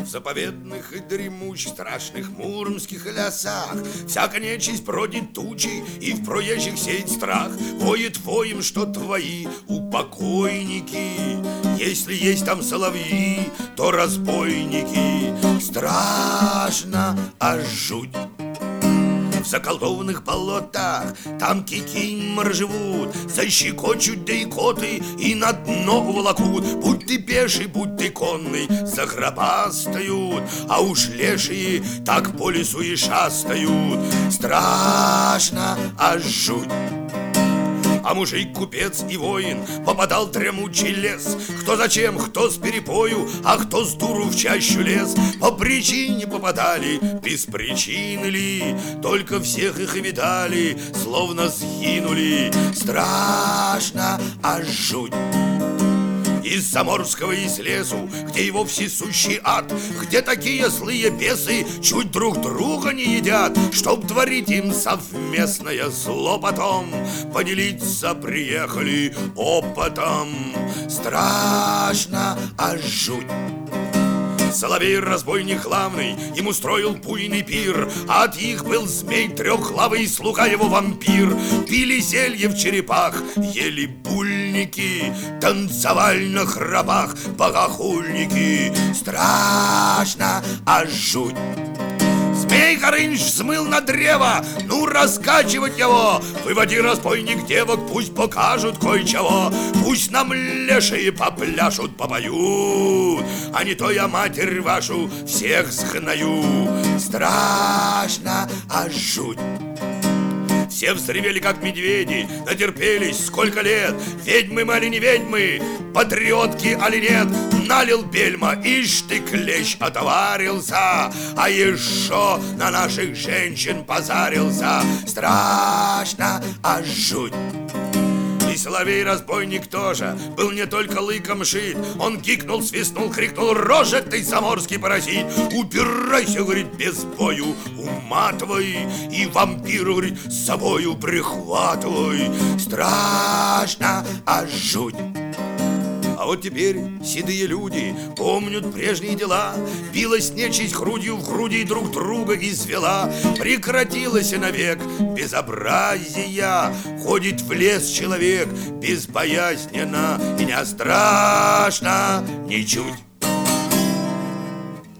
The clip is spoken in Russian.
В заповедных и дремучих страшных муромских лесах всяка нечисть бродит тучей, и в проезжих сеет страх. Воет воем, что твои упокойники. Если есть там соловьи, то разбойники. Страшно, аж жуть. В заколдованных болотах там кикиморы живут, защекочут да икоты и на дно уволокут. Будь ты пеший, будь ты конный, загробастают, а уж лешие так по лесу и шастают. Страшно, аж жуть. А мужик, купец и воин попадал в дремучий лес. Кто зачем, кто с перепою, а кто с дуру в чащу лез. По причине попадали, без причины ли, только всех их и видали, словно сгинули. Страшно, аж жуть. Из заморского из лесу, где его всесущий ад, где такие злые бесы чуть друг друга не едят, чтоб творить им совместное зло потом, поделиться приехали опытом. Страшно, аж жуть. Соловей-разбойник главный им устроил буйный пир, а от их был змей трехглавый, слуга его вампир. Пили зелье в черепах, ели бульники, танцевали на храбах богохульники. Страшно, аж жуть. Змей Горыныч взмыл на древо, ну раскачивать его. Выводи, разбойник, девок, пусть покажут кое-чего. Пусть нам лешие попляшут, попоют, а не то я матерь вашу всех сгною. Страшно, аж жуть. Все взревели, как медведи, натерпелись сколько лет. Ведьмы мы али не ведьмы, патриотки али нет. Налил бельма, ишь ты, клещ отоварился, а еще на наших женщин позарился. Страшно, аж жуть. И соловей-разбойник тоже был не только лыком шит. Он гикнул, свистнул, крикнул: рожа ты, заморский паразит! Убирайся, говорит, без бою, уматывай, и вампиру, говорит, с собою прихватывай. Страшно, аж жуть. А вот теперь седые люди помнят прежние дела. Билась нечисть грудью в груди, друг друга извела. Прекратилось навек безобразия. Ходит в лес человек безбоязненно, и не страшно ничуть.